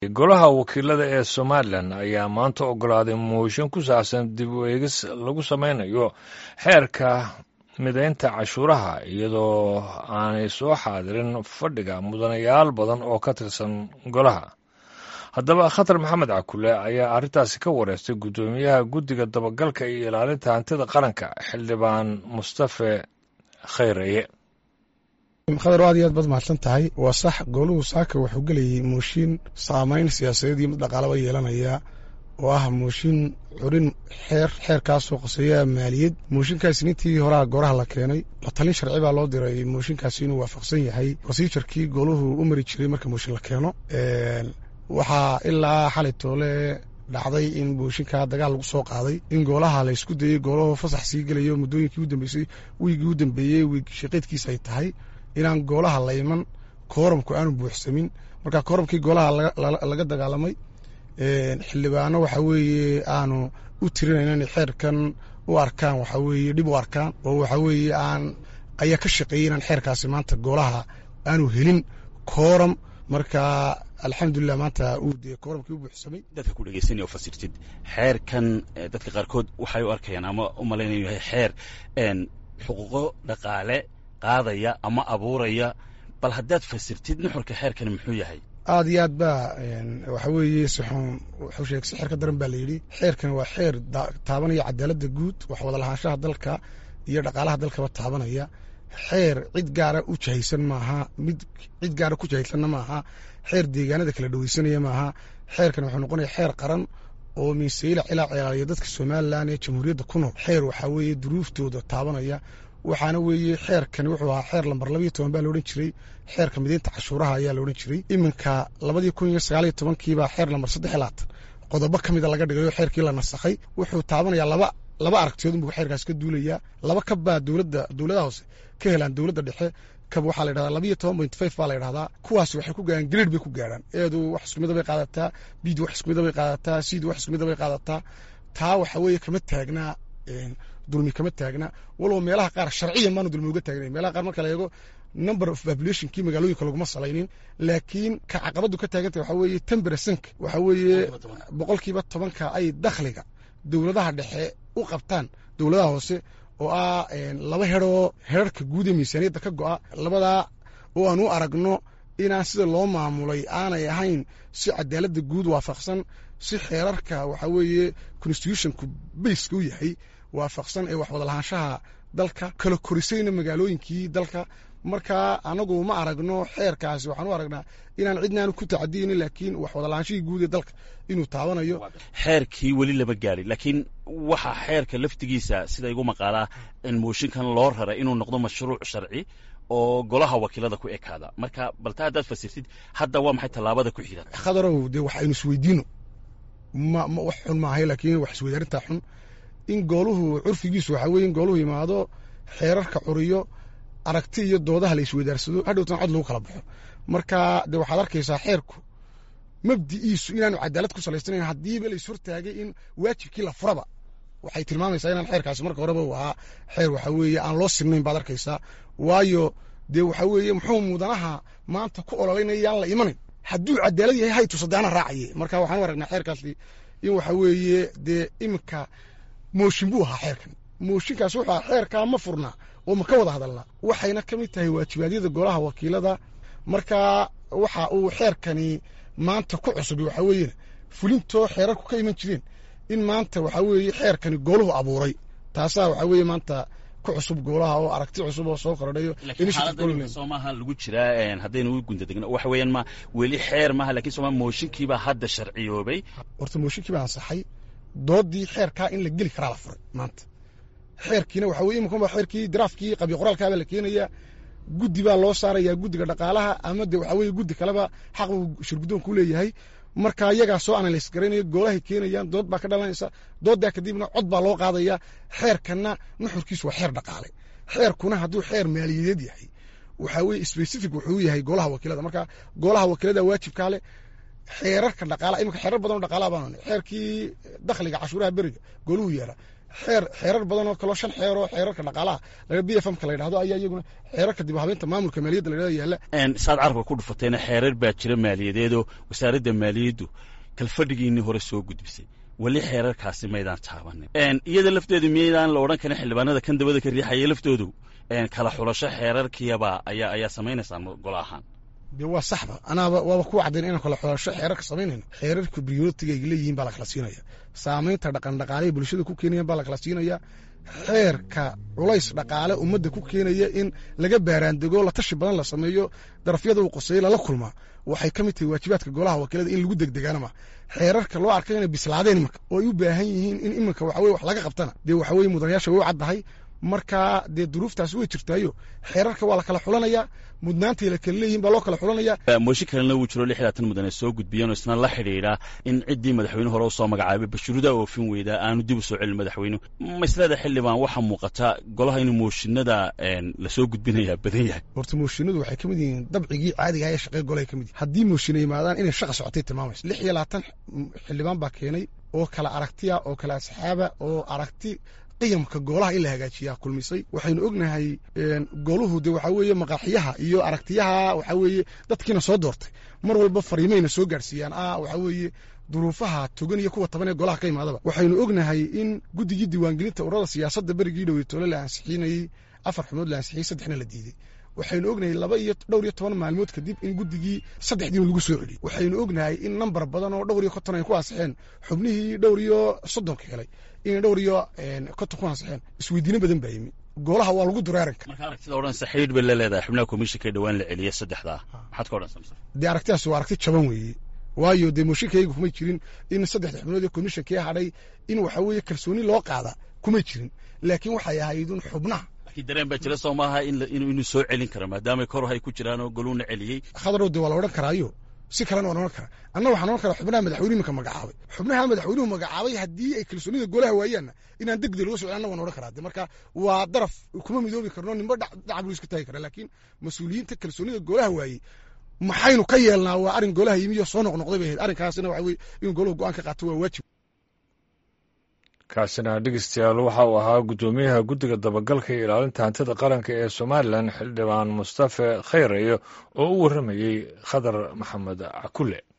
golaha wakiilada ee Somaliland ayaa maanta ogolaaday mooshin ku saabsan dib u eegis lagu sameynayo xeerka mideynta cashuuraha iyadoo aanay soo xaadirin fadhiga mudanayaal badan oo ka tirsan golaha. haddaba khatar maxamed cakule ayaa arrintaasi ka wareystay guddoomiyaha guddiga dabagalka iyo ilaalinta hantida qaranka xildhibaan mustafe khayraye. khadar aad iyo aad baad mahadsan tahay. waa sax, goluhu saaka wuxuu gelayay mooshin saamayn siyaasadeed iyo mid dhaqaalaba yeelanaya oo ah mooshin curin xeerkaasoo qoseeya maaliyad. mooshinkaasi intii horaa goraha la keenay, la talin sharci baa loo diray mooshinkaasi inuu waafaqsan yahay rosiijarkii goluhu u mari jiray marka mooshin la keeno. waxaa ilaa xalay toole dhacday in mooshinkaa dagaal lagu soo qaaday, in goolaha la isku dayey goolahu fasax sii gelayo muddooyinkii u dambeysay wiigii u dambeeyey wiig shaqeedkiisa ay tahay inaan goolaha la iman, kooramku aanu buuxsamin. marka kooramkii goolaha laga dagaalamay, xildhibaano waxa weeye aanu u tirinayna inay xeerkan u arkaan, waxa weeye dhib u arkaan, oo waxa weeye ayaa ka shaqeeyey inaan xeerkaasi maanta goolaha aanu helin kooram. marka alxamdulilah maanta uu dee kooramkii u buuxsamay. dadka ku dhegeysanaya oo fasirtid xeerkan, dadka qaarkood waxay u arkayaan ama u malaynayo yahay xeer xuquuqo dhaqaale qaadaya ama abuuraya. bal haddaad fasirtid nuxurka xeerkani muxuu yahay? aad iyo aad baa waxa weeye sixun wuxuu sheegay si xeerka daran baa la yidhi. xeerkan waa xeer taabanaya cadaaladda guud, wax wada lahaanshaha dalka iyo dhaqaalaha dalkaba taabanaya. xeer cid gaara u jahaysan maaha, mid cid gaara ku jahaysanna maaha, xeer deegaanada kala dhaweysanaya maaha. xeerkan wuxuu noqonaya xeer qaran oo miiseyla cilaaliya dadka Somaliland ee jamhuuriyadda ku nool. xeer waxaa weeye duruuftooda taabanaya. waxaana weeye xeerkani wuxuu ahaa xeer lambar 12 baa la odhan jiray, xeerka mideynta cashuuraha ayaa la odhan jiray. iminka 2019 baa xeer lambar 3 qodobo ka mida laga dhigayo xeerkii la nasakhay. wuxuu taabanayaa laba aragtiyood buu xeerkaas ka duulayaa. laba kab baa dowladaha hoose ka helaan dowladda dhexe. kab waxaa la yidhahdaa 12.5 baa la yidhahdaa. kuwaas waxay ku gaaraan grade bay ku gaaraan. eedu wax isku mid bay qaadataa, bid wax isku mid bay qaadataa, sid wax isku mid bay qaadataa. taa waxa weeye kama taagnaa dulmi kama taagna, walow meelaha qaar sharciyan maanu dulmi uga taagnayn. meelaha qaar marka la eego number of populationkii magaalooyinka laguma salaynin, laakiin ka caqabadu ka taagantay waxa weeye 10% waxa weeye 10% ay dakhliga dowladaha dhexe u qabtaan dowladaha hoose, oo ah laba heerarka guud ee miisaaniyadda ka go'a. labadaa oo aan u aragno inaan sida loo maamulay aanay ahayn si cadaaladda guud waafaqsan, si xeerarka waxa weeye constitutionku baseka u yahay waafaqsan ee wax wada lahaanshaha dalka kala korisayna magaalooyinkii dalka. marka anagu ma aragno xeerkaasi, waxaan u aragnaa inaan cidnaanu ku tacadiyeynin, laakiin wax wada lahaanshihii guud ee dalka inuu taabanayo. xeerkii weli lama gaarin, laakiin waxa xeerka laftigiisa sida igu maqaalaa in mooshinkan loo raray inuu noqdo mashruuc sharci oo golaha wakiilada ku ekaada. marka balta haddaad fasirtid hadda waa maxay tallaabada ku xidan? khadarow dee wax aynu isweydiino wax xun maahay, laakiin wax isweydaarintaa xun. in gooluhu curfigiisu waxa weeye in gooluhu yimaado, xeerarka curiyo, aragti iyo doodaha la isweydaarsado, hadhowtan cod lagu kala baxo. marka dee waxaad arkaysaa xeerku mabdi'iisu inaanu cadaalad ku salaysanayn. haddiiba la ishortaagay in waajibkii la furaba, waxay tilmaamaysaa inaan xeerkaasi marka horeba u ahaa xeer waxa weeye aan loo sinayn baad arkaysaa. waayo dee waxa weeye muxuu mudanaha maanta ku ololeynaya yaan la imanayn? hadduu cadaalad yahay hay tusadaana raacaye. marka waxaan u aragnaa xeerkaasi in waxa weeye dee iminka mooshin buu ahaa xeerkan. mooshinkaas wuxuu ahaa xeerkaa ma furna oo ma ka wada hadalna, waxayna ka mid tahay waajibaadyada golaha wakiilada. marka waxa uu xeerkani maanta ku cusub waxa weeye fulintoo xeerarku ka iman jireen in maanta waxa weeye xeerkani gooluhu abuuray. taasaa waxa weeye maanta ku cusub goolaha, oo aragti cusub oo soo kordhayo. Soomaha lagu jiraa haddaynu u gundadegno waxa weeyaan ma weli xeer maaha, laakiin Soomaha mooshinkiiba hadda sharciyoobay. horta mooshinkiiba ansaxay, doodii xeerkaa in la geli karaa la furay maanta. xeerkiina waxa weeye imika xeerkii diraafkii qabyo qoraalkaa baa la keenayaa, guddi baa loo saarayaa, guddiga dhaqaalaha ama de waxa weeye guddi kaleba xaq uu shirguddoonku leeyahay. marka iyagaa soo analyse garaynaya, goolahay keenayaan, dood baa ka dhalanaysa, dooddaa kadibna cod baa loo qaadaya. xeerkanna nuxurkiisu waa xeer dhaqaale. xeerkuna hadduu xeer maaliyadeed yahay waxa weeye specific wuxuu yahay golaha wakiilada. marka golaha wakiilada waajibkaa leh. xeerarka dhaqaalaha imika xeerar badan oo dhaqaalaha baan xeerkii dakhliga cashuuraha beriga gooluhu yeera, xeerar badan oo kaloo 5 xeer oo xeerarka dhaqaalaha laga BFM-ka la yiraahdo ayaa iyaguna xeerarka dib u habeynta maamulka maaliyadda la yiraahdo yaala saad carabka ku dhufatayna xeerar baa jira maaliyadeed oo wasaaradda maaliyaddu kalfadhigiinii hore soo gudbisay wali xeerarkaasi maydaan taabanin iyada lafteedu miyaydaan la odhan karin xildhibaanada kan dabada ka riixaya laftoodu kala xulasho xeerarkiyaba ayaa samaynaysaan gol ahaan dee waa saxba anaaba waaba ku caddayn inaan kala xulasho xeerarka samaynayno xeerarka prioritiga ay leeyihiin baa la kala siinaya saamaynta dhaqan dhaqaalaha bulshada ku keenayaan baa la kala siinaya xeerka culays dhaqaale ummadda ku keenaya in laga baaraandego la tashi badan la sameeyo darafyada uu qoseeyay lala kulmaa waxay ka mid tahay waajibaadka golaha wakiilada in lagu degdegaana ma xeerarka loo arkay inay bislaadeen imanka oo ay u baahan yihiin in imanka waxa weye wax laga qabtana dee waxa weye mudanayaasha way u caddahay markaa dee duruuftaas way jirtaayo xeerarka waa la kala xulanayaa mudnaantay la kala leeyihin baa loo kala xulanaya mooshin kalena wuu jiro 60 mudane soo gudbiyeen oo isna la xidhiidha in ciddii madaxweyne hore u soo magacaabay bashuruda oofin weydaa aanu dib u soo celin madaxweyne maslada xildhibaan waxaa muuqata golaha inuu mooshinada la soo gudbinayaa badan yahay horta mooshinadu waxay ka mid yihiin dabcigii caadiga ah ee shaqada golaha ka mid yihiin haddii mooshin ay yimaadaan inay shaqa socotay tilmaamayso 26 xildhibaan baa keenay oo kala aragtiya oo kala asxaaba oo aragti qiyamka golaha in la hagaajiyaa kulmisay waxaynu ognahay goluhu de waxa weeye maqaaxiyaha iyo aragtiyaha waxa weeye dadkiina soo doortay mar walba fariimayna soo gaarsiiyaan waxa weeye duruufaha togan iyo kuwa taban ee golaha ka imaadaba waxaynu ognahay in guddigii diiwaangelinta ururada siyaasadda berigii dhoweytoole la ansixinayey 4 xubnood la ansixiyey 3na la diiday waxaynu ognahay 12 maalmood kadib in guddigii 3diina lagu soo celiyey waxaynu ognahay in nambar badan oo 50 ay ku ansixeen xubnihii 30 helay in 50 ku ansixeen isweydiino badan baa yimi golaha waa lagu duraaranka marka aragtida oran saxiid bay leedahay xubnaha komishanka dhawaan la celiyay 3da maxaad ka oranaysaa dee aragtidaas waa aragti jaban weeye waayo dee mooshinkaygu kumay jirin in 3 xubnood ee komishankii hadhay in waxa weeye kalsooni loo qaada kumay jirin laakiin waxay ahayd in xubnaha dareen baa jira soo maaha inuu soo celin karo maadaama kor hay ku jiraan oo goluuna celiyey khadrood waa la odhan karaayo si kalena waa odhan karaa anna waxaan odhan karaa xubnaha madaxweynuhu ka magacaabay xubnaha madaxweynuhu magacaabay haddii ay kalsoonida golaha waayaanna inaan degdeg loo socon anna waan odhan karaa marka waa daraf kuma midoobi karno ninba dhacab luu iska taagi karaa laakiin mas-uuliyiinta kalsoonida golaha waayey maxaynu ka yeelnaa waa arrin golaha yimiyo soo noqnoqday bay ahayd arrinkaasina waxa weye in golahu go'aan ka qaato waa waajib kaasina dhegeystayaal waxa uu ahaa guddoomiyaha guddiga dabagalka iyo ilaalinta hantida qaranka ee somalilan xildhibaan mustafe khayrayo oo u warramayey khadar maxamed cakule